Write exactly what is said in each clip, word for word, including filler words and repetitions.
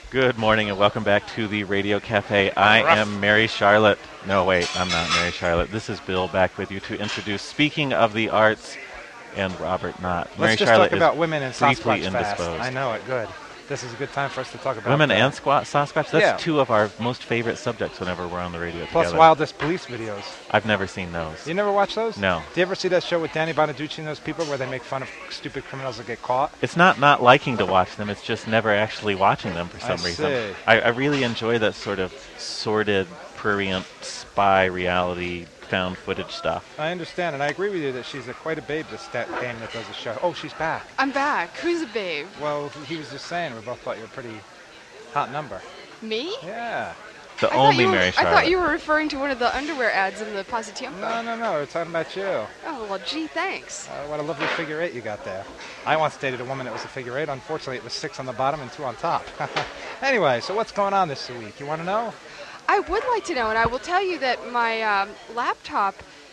Good morning and welcome back to the Radio Cafe. I am Mary Charlotte. No, wait, I'm not Mary Charlotte. This is Bill back with you to introduce Speaking of the Arts and Robert Knott. Mary Let's just Charlotte talk is about women and briefly Sasquatch fast. indisposed. I know it. Good. This is a good time for us to talk about women uh, and squat Sasquatch. That's yeah. two of our most favorite subjects whenever we're on the radio Plus together. Wildest Police videos. I've never seen those. You never watch those? No. Do you ever see that show with Danny Bonaducci and those people where they make fun of stupid criminals that get caught? It's not not liking to watch them. It's just never actually watching them for some I reason. see. I, I really enjoy that sort of sordid, prurient spy reality found footage stuff. I understand, and I agree with you that she's a, quite a babe, this stat dame that does the show. Oh, she's back. I'm back. Who's a babe? Well, he was just saying we both thought you were a pretty hot number. Me? Yeah. The I only thought Mary were, Charlotte. I thought you were referring to one of the underwear ads in the Pasatiempo. No, no, no. We're talking about you. Oh, well, gee, thanks. Uh, what a lovely figure eight you got there. I once dated a woman that was a figure eight. Unfortunately, it was six on the bottom and two on top. Anyway, so what's going on this week? You want to know? I would like to know, and I will tell you that my um, laptop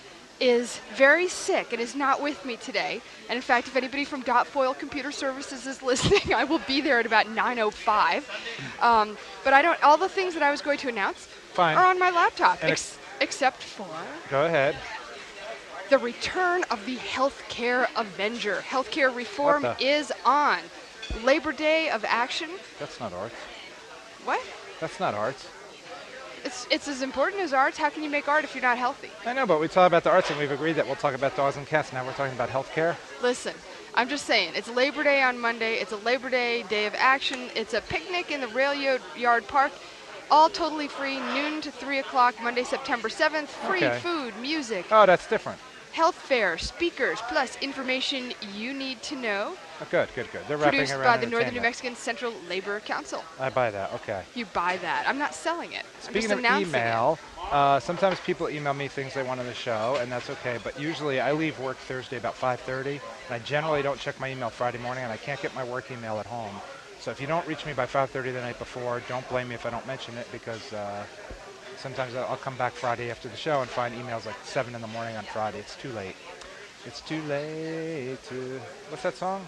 is very sick and is not with me today. And in fact, if anybody from Dot Foil Computer Services is listening, I will be there at about nine oh five. Um, but I don't. All the things that I was going to announce Fine. are on my laptop, And ex- except for Go ahead. the return of the Healthcare Avenger. Healthcare reform What the- is on. Labor Day of action. That's not art. What? That's not art. It's it's as important as arts. How can you make art if you're not healthy? I know, but we talk about the arts and we've agreed that we'll talk about dogs and cats. Now we're talking about healthcare. Listen, I'm just saying, it's Labor Day on Monday. It's a Labor Day day of action. It's a picnic in the Rail Yo- Yard Park. All totally free, noon to three o'clock, Monday, September seventh. Free Okay. food, music, Oh, that's different. health fair, speakers, plus information you need to know. Oh, good, good, good. They're wrapping Produced around by the Northern New entertainment. Mexican Central Labor Council. I buy that. Okay. You buy that. I'm not selling it. Speaking I'm of just announcing email, uh, sometimes people email me things they want on the show, and that's okay. But usually I leave work Thursday about five thirty, and I generally don't check my email Friday morning, and I can't get my work email at home. So if you don't reach me by five thirty the night before, don't blame me if I don't mention it, because uh, sometimes I'll I'll come back Friday after the show and find emails like seven in the morning on Friday. It's too late. It's too late to... What's that song?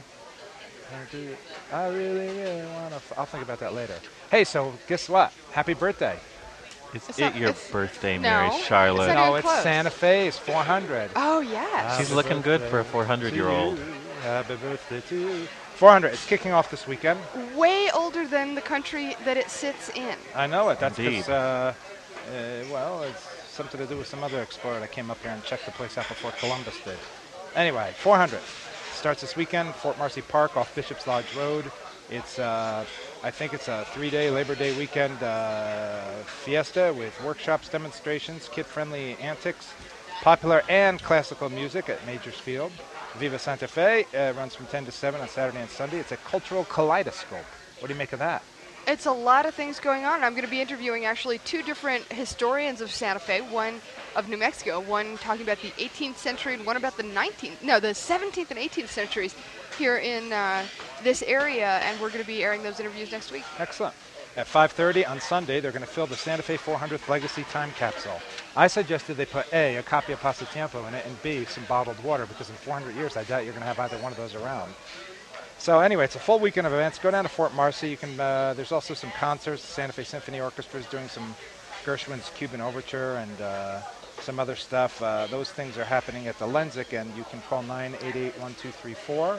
I really, really want to... F- I'll think about that later. Hey, so guess what? Happy birthday. Is It's it not- your it's- birthday, no, Mary it's Charlotte? not No, even it's close. Santa Fe's four hundred. Oh, yes. She's Happy looking good for a birthday four hundred-year-old. to you. Happy birthday to you. four hundred. It's kicking off this weekend. Way older than the country that it sits in. I know it. That's Indeed. because, uh, uh, well, it's something to do with some other explorer that came up here and checked the place out before Columbus did. Anyway, four hundred. Starts this weekend, Fort Marcy Park off Bishop's Lodge Road. It's, uh, I think it's a three-day Labor Day weekend uh, fiesta with workshops, demonstrations, kid-friendly antics, popular and classical music at Majors Field. Viva Santa Fe uh, runs from ten to seven on Saturday and Sunday. It's a cultural kaleidoscope. What do you make of that? It's a lot of things going on. I'm going to be interviewing actually two different historians of Santa Fe, one of New Mexico, one talking about the eighteenth century and one about the nineteenth, no, the seventeenth and eighteenth centuries here in uh, this area, and we're going to be airing those interviews next week. Excellent. At five thirty on Sunday, they're going to fill the Santa Fe four hundredth Legacy Time Capsule. I suggested they put A, a copy of Pasatiempo in it, and B, some bottled water, because in four hundred years, I doubt you're going to have either one of those around. So anyway, it's a full weekend of events. Go down to Fort Marcy. You can. Uh, there's also some concerts. The Santa Fe Symphony Orchestra is doing some Gershwin's Cuban Overture and uh, some other stuff. Uh, those things are happening at the Lenzik, and you can call nine eight eight, one two three four.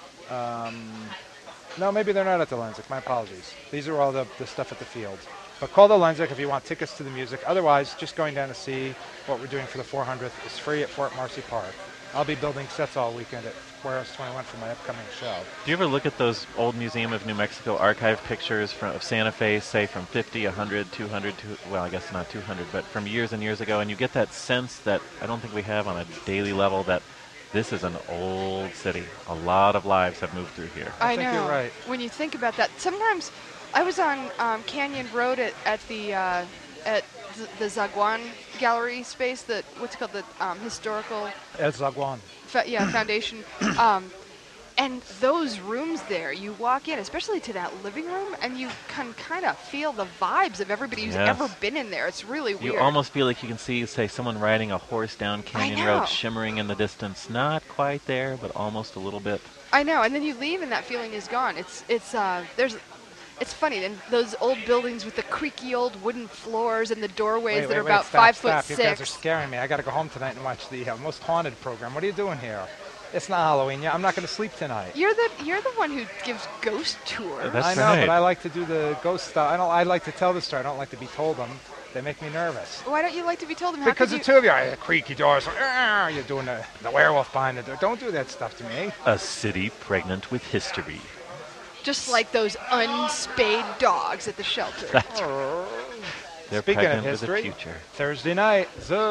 Um, no, maybe they're not at the Lenzik. My apologies. These are all the, the stuff at the field. But call the Lenzik if you want tickets to the music. Otherwise, just going down to see what we're doing for the four hundredth is free at Fort Marcy Park. I'll be building sets all weekend at Warehouse twenty-one for my upcoming show. Do you ever look at those old Museum of New Mexico archive pictures from, of Santa Fe, say from fifty, one hundred, two hundred, two, well, I guess not two hundred, but from years and years ago, and you get that sense that I don't think we have on a daily level that this is an old city. A lot of lives have moved through here. I I think know. you're right. When you think about that, sometimes I was on um, Canyon Road at, at the uh, at th- the Zaguan Gallery space, that what's it called, the um, historical Ed Zaguan. fa- yeah foundation. Um, and those rooms there, you walk in, especially to that living room, and you can kind of feel the vibes of everybody who's Yes. ever been in there. It's really weird. You almost feel like you can see, say, someone riding a horse down Canyon know. Road, shimmering in the distance. Not quite there, but almost a little bit. I know, and then you leave and that feeling is gone. It's it's uh there's It's funny, and those old buildings with the creaky old wooden floors and the doorways Wait, that wait, are wait, about stop, five stop. foot You guys are six. scaring me. I got to go home tonight and watch the uh, Most Haunted program. What are you doing here? It's not Halloween yet. I'm not going to sleep tonight. You're the you're the one who gives ghost tours. That's I know, right. but I like to do the ghost stuff. I don't. I like to tell the story. I don't like to be told them. They make me nervous. Why don't you like to be told them? How Because could the you? two of you, I creaky doors. "Arr," You're doing the, the werewolf behind the door. Don't do that stuff to me. A city pregnant with history. Just like those unspayed dogs at the shelter. That's They're Speaking of pregnant with history, the future. Thursday night,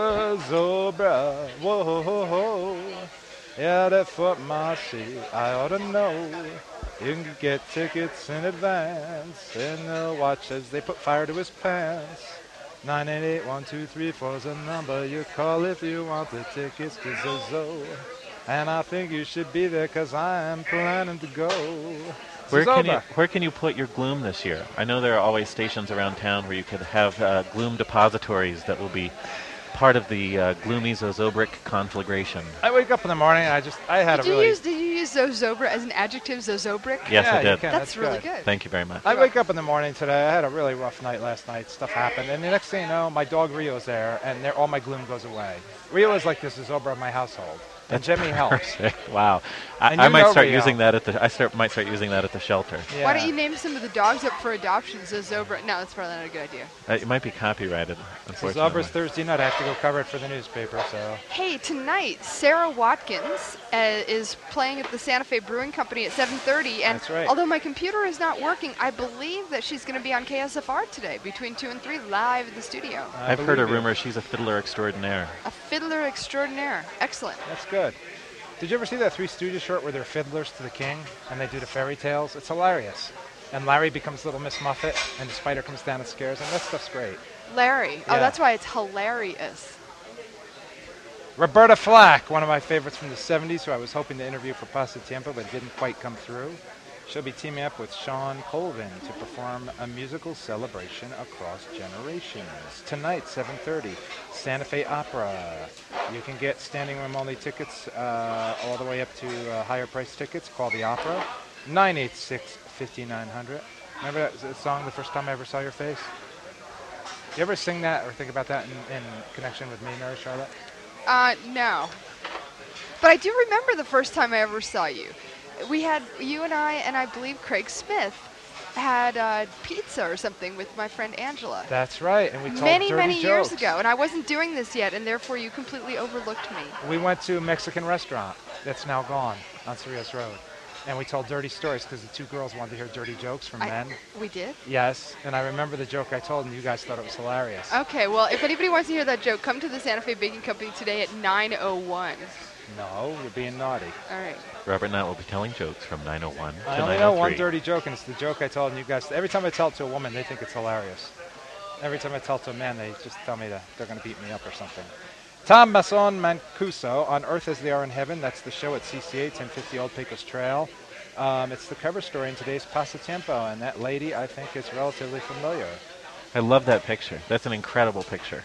Zozobra, whoa, ho, ho, ho. Yeah, that foot marcy, I ought to know. You can get tickets in advance, and they'll watch as they put fire to his pants. nine eight eight, one two three four is the number you call if you want the tickets to Zozo. And I think you should be there, because I'm planning to go. Where can you Zozobra. where can you put your gloom this year? I know there are always stations around town where you could have uh, gloom depositories that will be part of the uh, gloomy Zozobric conflagration. I wake up in the morning, and I just, I had Did a you really... use did you use zozobra as an adjective? Zozobric. Yes, Yeah, I you did. can. That's, That's really good. good. Thank you very much. I wake up in the morning today. I had a really rough night last night. Stuff happened. And the next thing you know, my dog Rio's there, and there, all my gloom goes away. Rio is like this is over in my household. And Jimmy helps. Perfect. Wow. I, And I you might know start Rio. using that at the I start might start using that at the shelter. Yeah. Why don't you name some of the dogs up for adoption? Zozobra. No, that's probably not a good idea. Uh, it might be copyrighted, It's unfortunately. Zobra's Thursday night. I have to go cover it for the newspaper, so... Hey, tonight Sarah Watkins uh, is playing at the Santa Fe Brewing Company at seven thirty, and That's right. although my computer is not working, I believe that she's going to be on K S F R today between two and three, live in the studio. I I've heard a believe you. rumor she's a fiddler extraordinaire. A fiddler extraordinaire. Excellent. That's good. Did you ever see that Three Stooges short where they're fiddlers to the king, and they do the fairy tales? It's hilarious. And Larry becomes Little Miss Muffet, and the spider comes down and scares him. That stuff's great. Larry. Oh, Yeah. that's why it's hilarious. Roberta Flack, one of my favorites from the seventies, who I was hoping to interview for Pasa Tiempo, but didn't quite come through. She'll be teaming up with Sean Colvin to perform a musical celebration across generations. Tonight, seven thirty, Santa Fe Opera. You can get standing room only tickets uh, all the way up to uh, higher price tickets. Call the Opera, nine eight six, five nine zero zero. Remember that, that song, The First Time I Ever Saw Your Face? You ever sing that or think about that in, in connection with me, Mary Charlotte? Uh, no. But I do remember the first time I ever saw you. We had, you and I, and I believe Craig Smith, had uh, pizza or something with my friend Angela. That's right, and we told Many, dirty many jokes. years ago. And I wasn't doing this yet, and therefore you completely overlooked me. We went to a Mexican restaurant that's now gone on Cerritos Road, and we told dirty stories because the two girls wanted to hear dirty jokes from I- men. We did? Yes, and I remember the joke I told, and you guys thought it was hilarious. Okay, well, if anybody wants to hear that joke, come to the Santa Fe Baking Company today at nine oh one. No, you're being naughty. All right. Robert Knott will be telling jokes from nine oh one to I only nine know oh one three. dirty joke, and it's the joke I told, and you guys, every time I tell it to a woman, they think it's hilarious. Every time I tell it to a man, they just tell me that they're going to beat me up or something. Tom Masson Mancuso, On Earth as They Are in Heaven. That's the show at C C A, ten fifty Old Pecos Trail. Um, it's the cover story in today's Pasatiempo, and that lady, I think, is relatively familiar. I love that picture. That's an incredible picture.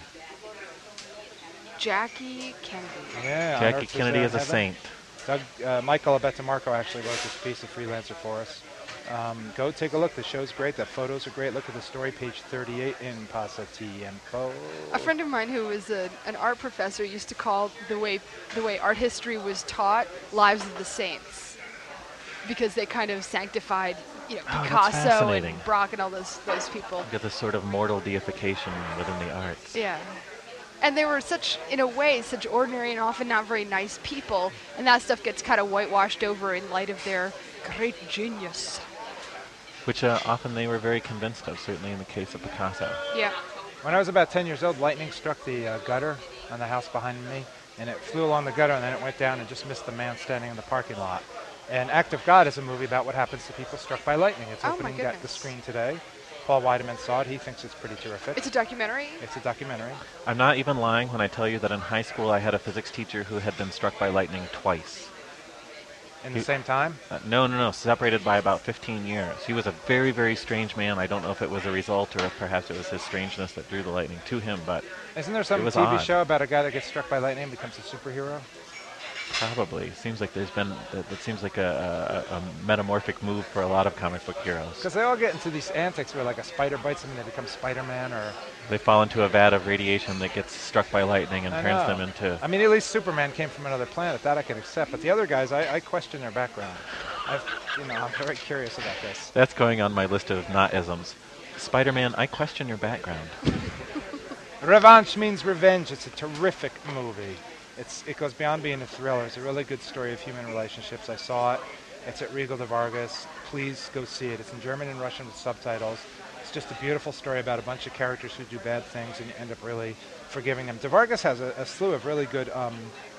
Jackie Kennedy. Yeah, On Jackie Earth as Kennedy They Are is in a Heaven. saint. Doug, uh, Michael Abetamarco actually wrote this piece, a freelancer for us. Um, go take a look. The show's great. The photos are great. Look at the story, page thirty-eight in Pasatiempo. A friend of mine who was a, an art professor used to call the way the way art history was taught Lives of the Saints, because they kind of sanctified, you know, Oh, that's Picasso fascinating. and Braque and all those those people. You get this sort of mortal deification within the arts. Yeah. And they were such, in a way, such ordinary and often not very nice people, and that stuff gets kind of whitewashed over in light of their great genius. Which uh, often they were very convinced of, certainly in the case of Picasso. Yeah. When I was about ten years old, lightning struck the uh, gutter on the house behind me, and it flew along the gutter, and then it went down and just missed the man standing in the parking lot. And Act of God is a movie about what happens to people struck by lightning. It's Oh, my opening at the goodness. screen today. Paul Weideman saw it. He thinks it's pretty terrific. It's a documentary. It's a documentary. I'm not even lying when I tell you that in high school I had a physics teacher who had been struck by lightning twice. In the He- same time? Uh, no, no, no, separated by about fifteen years. He was a very, very strange man. I don't know if it was a result or if perhaps it was his strangeness that drew the lightning to him, but Isn't there some was T V odd. show about a guy that gets struck by lightning and becomes a superhero? Probably. Seems like there's been, that, that seems like a, a, a metamorphic move for a lot of comic book heroes. Because they all get into these antics where like a spider bites them and they become Spider-Man or... They fall into a vat of radiation that gets struck by lightning and I turns know. them into... I mean, at least Superman came from another planet. That I can accept. But the other guys, I, I question their background. I've, you know, I'm very curious about this. That's going on my list of not-isms. Spider-Man, I question your background. Revanche means revenge. It's a terrific movie. It's It goes beyond being a thriller. It's a really good story of human relationships. I saw it. It's at Regal de Vargas. Please go see it. It's in German and Russian with subtitles. It's just a beautiful story about a bunch of characters who do bad things and you end up really forgiving them. De Vargas has a, a slew of really good um,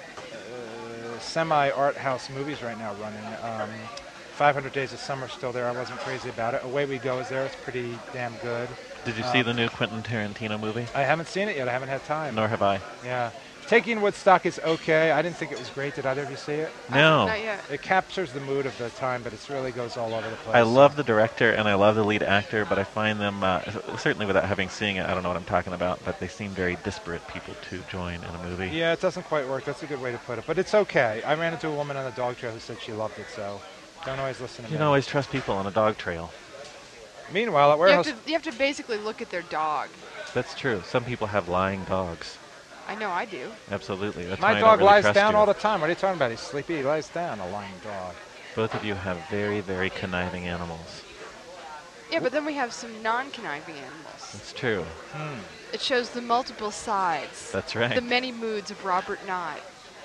uh, semi-art house movies right now running. Um, five hundred Days of Summer still there. I wasn't crazy about it. Away We Go is there. It's pretty damn good. Did you um, see the new Quentin Tarantino movie? I haven't seen it yet. I haven't had time. Nor have I. Yeah. Taking Woodstock is okay. I didn't think it was great. Did either of you see it? No. Not yet. It captures the mood of the time, but it really goes all over the place. I love the director and I love the lead actor, but I find them, uh, certainly without having seen it, I don't know what I'm talking about, but they seem very disparate people to join in a movie. Yeah, it doesn't quite work. That's a good way to put it. But it's okay. I ran into a woman on the dog trail who said she loved it, so don't always listen to You me. don't always trust people on a dog trail. Meanwhile, at You have, warehouse... to, you have to basically look at their dog. That's true. Some people have lying dogs. I know I do. Absolutely. That's why My I dog don't really lies trust down you. all the time. What are you talking about? He's sleepy. He lies down, a lying dog. Both of you have very, very conniving animals. Yeah, but then we have some non-conniving animals. That's true. Hmm. It shows the multiple sides. That's right. The many moods of Robert Knott.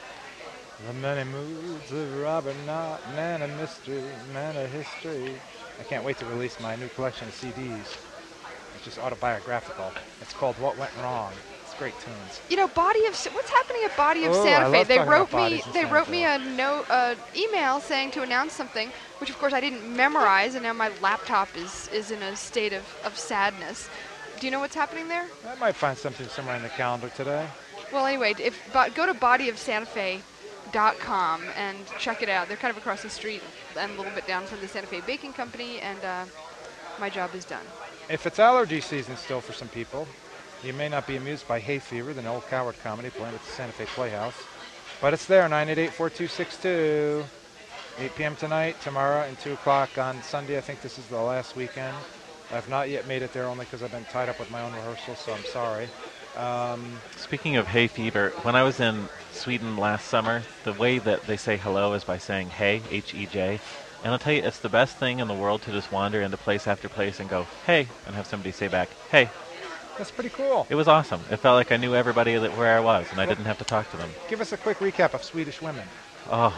The many moods of Robert Knott, man of mystery, man of history. I can't wait to release my new collection of C Ds. It's just autobiographical. It's called What Went Wrong. It's great tunes. You know, Body of Sa- what's happening at Body of Oh, Santa I Fe? love They talking wrote about me. bodies in They Santa wrote Fe. me a note, uh, email saying to announce something, which of course I didn't memorize, and now my laptop is is in a state of, of sadness. Do you know what's happening there? I might find something somewhere in the calendar today. Well, anyway, if but go to body of santa fe dot com and check it out. They're kind of across the street and a little bit down from the Santa Fe Baking Company, and uh, my job is done. If it's allergy season still for some people, you may not be amused by Hay Fever, the Noel Coward comedy playing at the Santa Fe Playhouse. But it's there, nine eight eight, four two six two. eight p.m. tonight, tomorrow, and two o'clock on Sunday. I think this is the last weekend. I've not yet made it there only because I've been tied up with my own rehearsals, so I'm sorry. Um, Speaking of hay fever, when I was in Sweden last summer, the way that they say hello is by saying hey, H E J. And I'll tell you, it's the best thing in the world to just wander into place after place and go, hey, and have somebody say back, hey. that's pretty cool. It was awesome. It felt like I knew everybody that where I was, and I didn't have to talk to them. Give us a quick recap of Swedish women. Oh,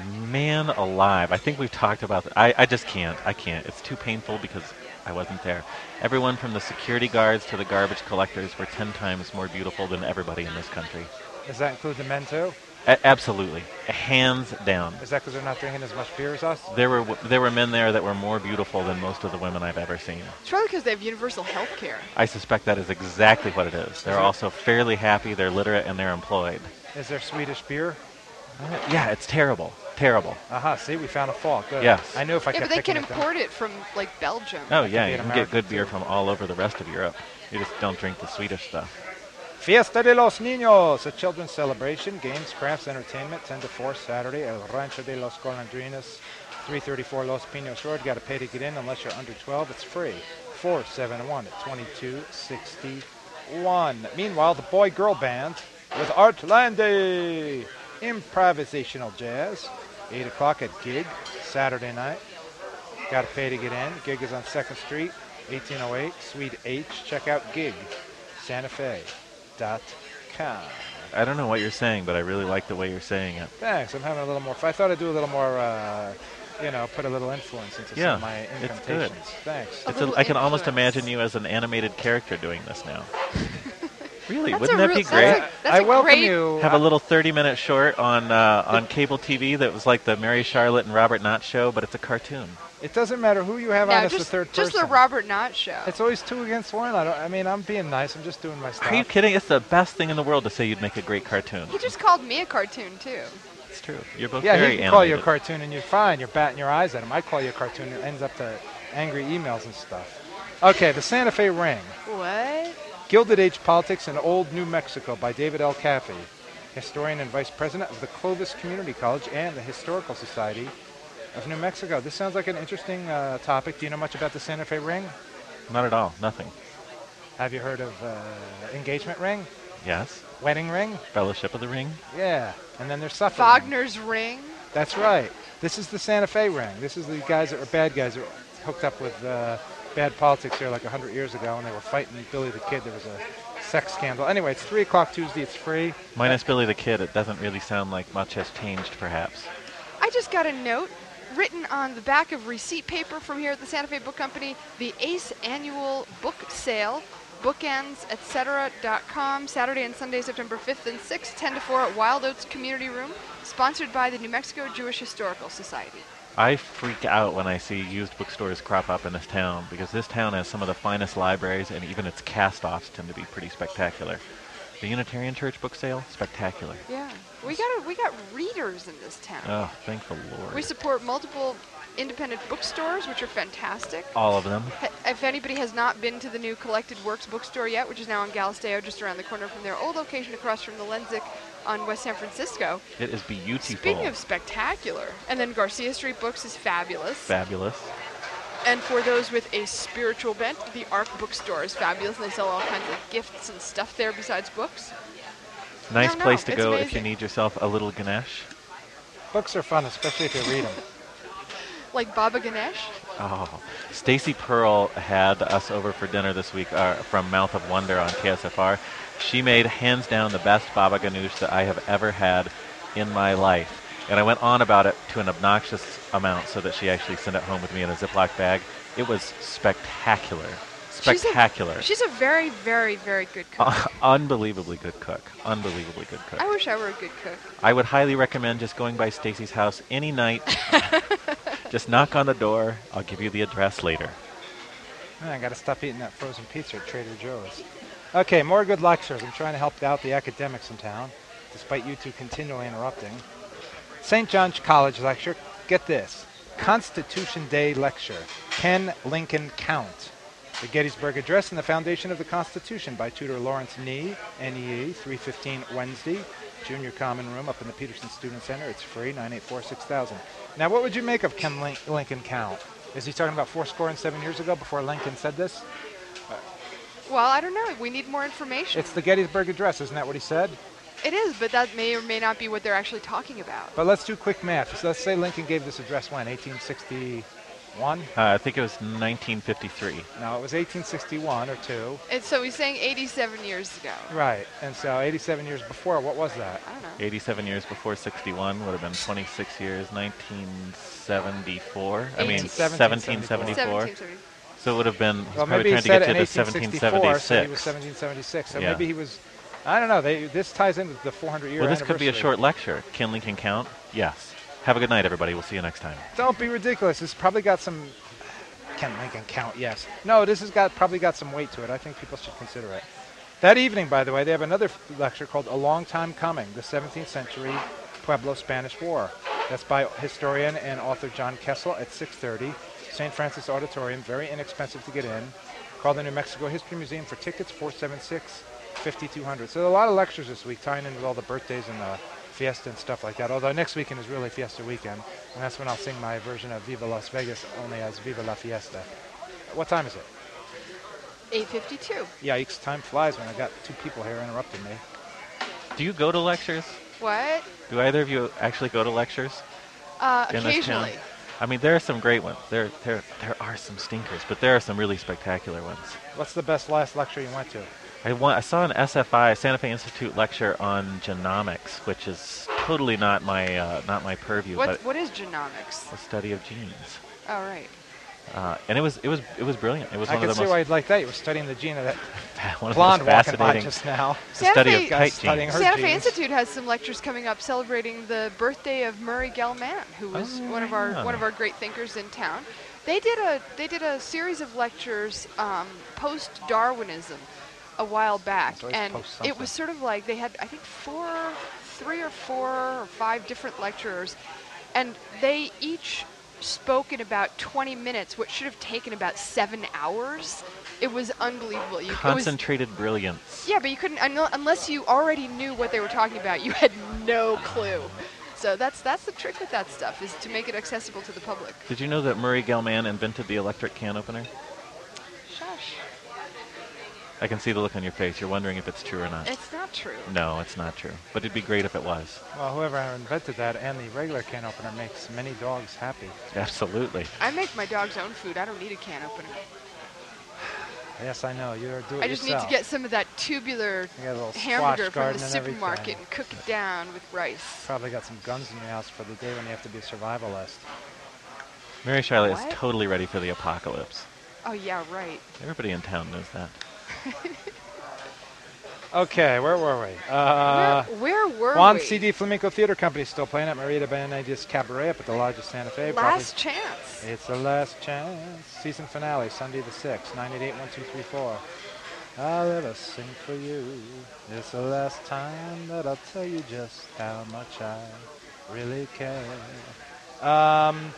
man alive. I think we've talked about that. I, I just can't. I can't. It's too painful because I wasn't there. Everyone from the security guards to the garbage collectors were ten times more beautiful than everybody in this country. Does that include the men too? A- absolutely. Hands down. Is that because they're not drinking as much beer as us? There were w- there were men there that were more beautiful than most of the women I've ever seen. It's probably because they have universal health care. I suspect that is exactly what it is. They're also fairly happy, they're literate, and they're employed. Is there Swedish beer? Uh, yeah, it's terrible. Terrible. Aha, see, we found a fault. Good. Yes. I knew if I Yeah, kept but they can picking at them- import it from like Belgium. Oh, yeah, be you an can get American good beer too. from all over the rest of Europe. You just don't drink the Swedish stuff. Fiesta de los Niños, a children's celebration, games, crafts, entertainment, ten to four Saturday, El Rancho de los Golondrinas, three thirty-four Los Pinos Road. Got to pay to get in unless you're under twelve. It's free. four seven one, twenty-two sixty-one. Meanwhile, the boy-girl band with Art Landy, improvisational jazz, eight o'clock at Gig, Saturday night. Got to pay to get in. Gig is on second Street, eighteen oh eight, Suite H. Check out Gig, Santa Fe. Dot com. I don't know what you're saying, but I really like the way you're saying it. Thanks. I'm having a little more. I thought I'd do a little more. Uh, you know, put a little influence into Yeah, some of my it's good. incantations. Thanks. A It's a, little I can almost influence. imagine you as an animated character doing this now. Really, That's wouldn't a that real- be that's great? a- that's I a welcome great- you. Have a little thirty-minute short on uh, on cable T V that was like the Mary Charlotte and Robert Knott show, but it's a cartoon. It doesn't matter who you have No, on as the just, third just person. the Robert Knott show. It's always two against one. I don't. I mean, I'm being nice. I'm just doing my stuff. Are you kidding? It's the best thing in the world to say you'd make a great cartoon. He just called me a cartoon too. It's true. You're both Yeah, very he can call you a animated. cartoon and you're fine. You're batting your eyes at him. I call you a cartoon and it ends up to angry emails and stuff. Okay, the Santa Fe Ring. What? Gilded Age Politics in Old New Mexico by David L. Caffey. historian and vice president of the Clovis Community College and the Historical Society of New Mexico. This sounds like an interesting uh, topic. Do you know much about the Santa Fe ring? Not at all. Nothing. Have you heard of uh, engagement ring? Yes. Wedding ring? Fellowship of the Ring. Yeah. And then there's Suffer ring. Wagner's ring. That's right. This is the Santa Fe ring. This is the guys that were bad guys that were hooked up with uh, bad politics here like one hundred years ago, and they were fighting Billy the Kid. There was a sex scandal. Anyway, it's three o'clock Tuesday. It's free. Minus Billy the Kid, it doesn't really sound like much has changed, perhaps. I just got a note written on the back of receipt paper from here at the Santa Fe Book Company, the ACE Annual Book Sale, bookends et cetera dot com, Saturday and Sunday, September fifth and sixth, ten to four at Wild Oats Community Room, sponsored by the New Mexico Jewish Historical Society. I freak out when I see used bookstores crop up in this town, because this town has some of the finest libraries, and even its cast-offs tend to be pretty spectacular. The Unitarian Church book sale, spectacular. Yeah, we got a, we got readers in this town. Oh, thank the Lord. We support multiple independent bookstores, which are fantastic. All of them. Ha- If anybody has not been to the new Collected Works bookstore yet, which is now in Galisteo, just around the corner from their old location across from the Lenzik on West San Francisco. It is beautiful. Speaking of spectacular, and then Garcia Street Books is fabulous. Fabulous. And for those with a spiritual bent, the Ark Bookstore is fabulous, and they sell all kinds of gifts and stuff there besides books. Nice No, no, place to it's go if you amazing. need yourself a little Ganesh. Books are fun, especially if you read them. Like Baba Ganesh. Oh, Stacy Pearl had us over for dinner this week uh, from Mouth of Wonder on K S F R. She made hands down the best baba ganoush that I have ever had in my life. And I went on about it to an obnoxious amount so that she actually sent it home with me in a Ziploc bag. It was spectacular. Spectacular. She's a, she's a very, very, very good cook. Uh, unbelievably good cook. Unbelievably good cook. I wish I were a good cook. I would highly recommend just going by Stacy's house any night. Just knock on the door. I'll give you the address later. I got to stop eating that frozen pizza at Trader Joe's. Okay, more good lectures. I'm trying to help out the academics in town, despite you two continually interrupting. Saint John's College lecture. Get this. Constitution Day lecture. Can Lincoln count? The Gettysburg Address and the Foundation of the Constitution by tutor Lawrence Nee, N E E, three fifteen Wednesday, Junior Common Room up in the Peterson Student Center. It's free, nine eight four, six thousand. Now, what would you make of Can Lin- Lincoln count? Is he talking about four score and seven years ago before Lincoln said this? Well, I don't know. We need more information. It's the Gettysburg Address, isn't that what he said? It is, but that may or may not be what they're actually talking about. But let's do quick math. So let's say Lincoln gave this address when? eighteen sixty-one? Uh, I think it was nineteen fifty-three. No, it was eighteen sixty-one or two. And so he's saying eighty-seven years ago. Right. And so eighty-seven years before, what was that? I don't know. eighty-seven years before sixty-one would have been twenty-six years, nineteen seventy-four. I mean, Eighteen- seventeen seventy-four. seventeen seventy. So it would have been, he's Well, probably maybe he trying to said get it you in to eighteen sixty-four, seventeen so he was seventy-six. seventeen seventy-six. So Yeah. maybe he was, I don't know. They, this ties into the four hundred year Well, this could be a anniversary. short lecture. Can Lincoln count? Yes. Have a good night, everybody. We'll see you next time. Don't be ridiculous. This probably got some, can Lincoln count? Yes. No, this has got probably got some weight to it. I think people should consider it. That evening, by the way, they have another f- lecture called A Long Time Coming, the seventeenth Century Pueblo-Spanish War. That's by historian and author John Kessel at six thirty. Saint Francis Auditorium, very inexpensive to get in. Call the New Mexico History Museum for tickets, four seven six, five two zero zero. So a lot of lectures this week tying in with all the birthdays and the fiesta and stuff like that. Although next weekend is really Fiesta weekend, and that's when I'll sing my version of Viva Las Vegas, only as Viva La Fiesta. What time is it? eight fifty-two. Yikes, time flies when I got two people here interrupting me. Do you go to lectures? What? Do either of you actually go to lectures? Uh, In this town? occasionally. I mean, there are some great ones. There, there, there are some stinkers, but there are some really spectacular ones. What's the best last lecture you went to? I, wa- I saw an S F I, Santa Fe Institute lecture on genomics, which is totally not my uh, not my purview, What, but what is genomics? the study of genes. Oh, right. Uh, and it was it was it was brilliant. It was I one can of see the why most you'd like that. You were studying the gene of that one of the blonde most walking by fascinating just now. the Santa study Fe- of Guys kite studying genes. her Santa Fe genes. Institute has some lectures coming up celebrating the birthday of Murray Gell-Mann, who was Oh, one of our yeah. one of our great thinkers in town. They did a they did a series of lectures um, post Darwinism a while back, It's always and post it was sort of like they had I think four, three or four or five different lecturers, and they each spoke in about twenty minutes, what should have taken about seven hours. It was unbelievable. You, it was, Concentrated brilliance. yeah, but you couldn't un- unless you already knew what they were talking about. You had no clue. So that's that's the trick with that stuff, is to make it accessible to the public. Did you know that Murray Gell-Mann invented the electric can opener? Shush. I can see the look on your face. You're wondering if it's true or not. It's not true. No, it's not true. But it'd be great if it was. Well, whoever invented that and the regular can opener makes many dogs happy. Absolutely. I make my dog's own food. I don't need a can opener. Yes, I know. You're doing it I just yourself. need to get some of that tubular You got a little hamburger squash from garden the and supermarket everything. and cook it down with rice. Probably got some guns in your house for the day when you have to be a survivalist. Mary Charlotte What? is totally ready for the apocalypse. Oh, yeah, right. Everybody in town knows that. Okay, where were we? Uh, where, where were Juan we? C D Flamenco Theater Company still playing at Maria de Benedictis Cabaret up at the Lodge of Santa Fe. Last Probably- chance. It's the last chance. Season finale, Sunday the sixth, nine eight eight one two three four. I'll ever sing for you. It's the last time that I'll tell you just how much I really care. Um,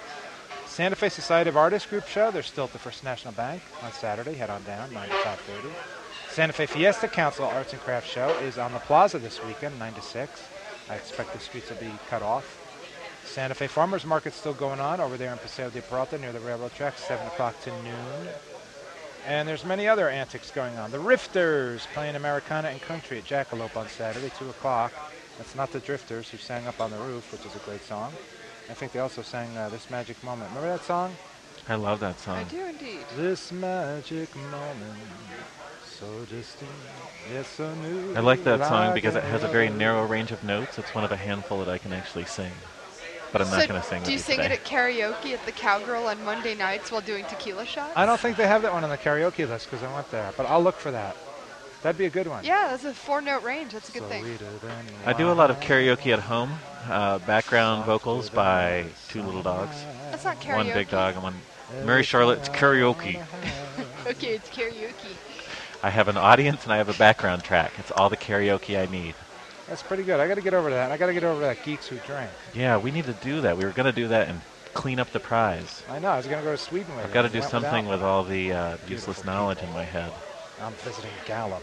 Santa Fe Society of Artists group show. They're still at the First National Bank on Saturday. Head on down, nine to five thirty. Santa Fe Fiesta Council Arts and Crafts show is on the plaza this weekend, nine to six. I expect the streets will be cut off. Santa Fe Farmers Market's still going on over there in Paseo de Peralta near the railroad tracks, seven o'clock to noon. And there's many other antics going on. The Rifters playing Americana and Country at Jackalope on Saturday, two o'clock. That's not the Drifters who sang Up on the Roof, which is a great song. I think they also sang uh, This Magic Moment. Remember that song? I love that I song. do indeed. This magic moment, so distinct, yet so new. I like that song like because it has a any very other. narrow range of notes. It's one of a handful that I can actually sing. But I'm so not going to sing with do you you sing today. it at karaoke at the Cowgirl on Monday nights while doing tequila shots? I don't think they have that one on the karaoke list because I went there, but I'll look for that. That'd be a good one. Yeah, that's a four-note range. That's a good So thing. sweeter than I do a lot of wine. karaoke at home. Uh, background vocals by two little dogs. That's not karaoke. One big dog and one. Mary Charlotte's karaoke. Okay, it's karaoke. I have an audience and I have a background track. It's all the karaoke I need. That's pretty good. I got to get over to that. I got to get over to that Geeks Who Drink. Yeah, we need to do that. We were going to do that and clean up the prize. I know. I was going to go to Sweden with I've it. got to I do went something without. with all the uh, useless Beautiful knowledge people. in my head. I'm visiting Gallup.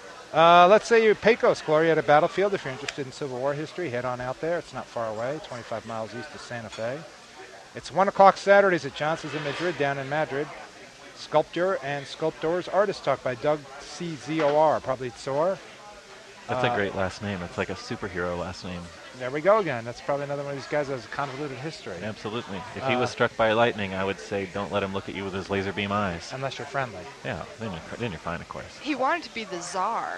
Uh, let's say you're Pecos, Glorieta Battlefield. If you're interested in Civil War history, head on out there. It's not far away, twenty-five miles east of Santa Fe. It's one o'clock Saturdays at Johnson's in Madrid, down in Madrid. Sculptor and Sculptors Artist Talk by Doug C. Z O R, probably Zor. That's Uh, a great last name. It's like a superhero last name. There we go again. That's probably another one of these guys that has a convoluted history. Absolutely. If he Uh, was struck by lightning, I would say don't let him look at you with his laser beam eyes. Unless you're friendly. Yeah, then you're, then you're fine, of course. He wanted to be the czar.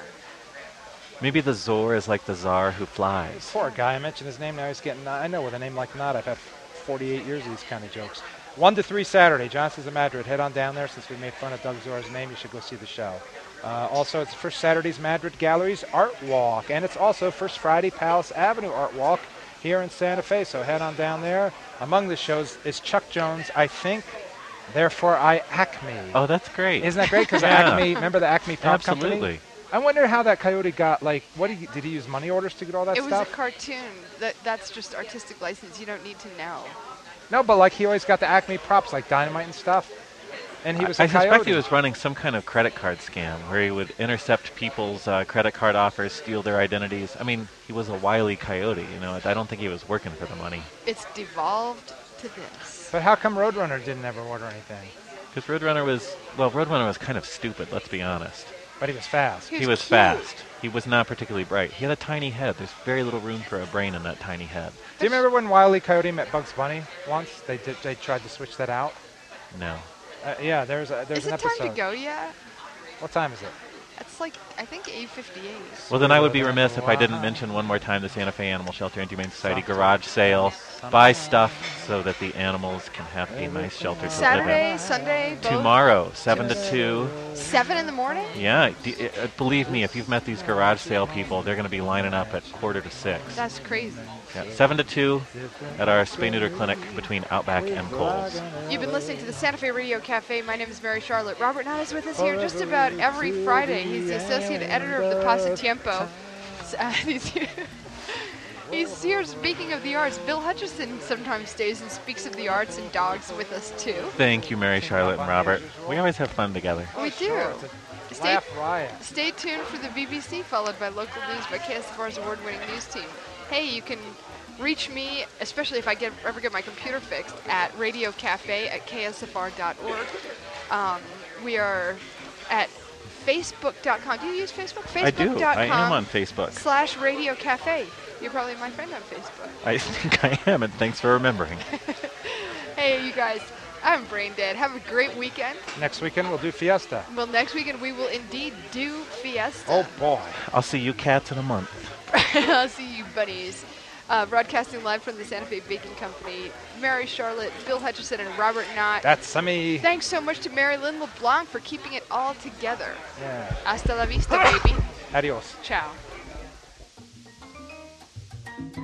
Maybe the Zor is like the czar who flies. Poor guy. I mentioned his name. Now he's getting. I know with a name like Nod, I've had forty-eight years of these kind of jokes. One to three Saturday. Johnson's in Madrid. Head on down there. Since we made fun of Doug Zor's name, you should go see the show. Uh, also, it's First Saturday's Madrid Galleries Art Walk, and it's also First Friday Palace Avenue Art Walk here in Santa Fe. So head on down there. Among the shows is Chuck Jones. I think. Therefore, I Acme. Oh, that's great. Isn't that great? Because Yeah. Acme. Remember the Acme prop company? Absolutely. I wonder how that coyote got, like, what did he, did he use money orders to get all that It was stuff? a cartoon. That That's just artistic license. You don't need to know. No, but like he always got the Acme props, like dynamite and stuff. And he was I a coyote. suspect he was running some kind of credit card scam where he would intercept people's uh, credit card offers, steal their identities. I mean, he was a wily coyote, you know. I don't think he was working for the money. It's devolved to this. But how come Roadrunner didn't ever order anything? Because Roadrunner was, well, Roadrunner was kind of stupid, let's be honest. But he was fast. He He was was cute. fast. He was not particularly bright. He had a tiny head. There's very little room for a brain in that tiny head. Do you remember when Wile E. Coyote met Bugs Bunny once? They did. They tried to switch that out. No. Uh, yeah, there's a, there's Is an it time episode. to go yet? What time is it? It's like, I think eight fifty-eight. Well, then I would be remiss if I didn't mention one more time the Santa Fe Animal Shelter and Humane Society garage sale. Buy stuff so that the animals can have a nice shelter to live Saturday, Sunday, in. both? Tomorrow, seven to two. seven in the morning? Yeah, d- uh, believe me, if you've met these garage sale people, they're going to be lining up at quarter to six. That's crazy. Yeah, seven to two at our spay neuter clinic between Outback and Kohl's. You've been listening to the Santa Fe Radio Cafe. My name is Mary Charlotte. Robert Knott is with us here just about every Friday. He's the associate editor of the Pasatiempo. S- Uh, he's here. He's here speaking of the arts. Bill Hutchison sometimes stays and speaks of the arts and dogs with us too. Thank you, Mary Charlotte and Robert. We always have fun together. We do. Sure, it's a Stay, laugh riot. stay tuned for the B B C, followed by local news by K S F R's award-winning news team. Hey, you can reach me, especially if I get, ever get my computer fixed, at Radio Cafe at K S F R dot org. Um, we are at Facebook dot com. Do you use Facebook? I do. I am Facebook.com on Facebook. slash Radio Cafe. You're probably my friend on Facebook. I think I am, and thanks for remembering. Hey, you guys, I'm brain dead. Have a great weekend. Next weekend we'll do Fiesta. Well, next weekend we will indeed do Fiesta. Oh boy. I'll see you cats in a month. I'll see you bunnies. Uh, broadcasting live from the Santa Fe Baking Company, Mary Charlotte, Bill Hutchison, and Robert Knott. That's me. Thanks so much to Mary Lynn LeBlanc for keeping it all together. Yeah. Hasta la vista, baby. Adios. Ciao.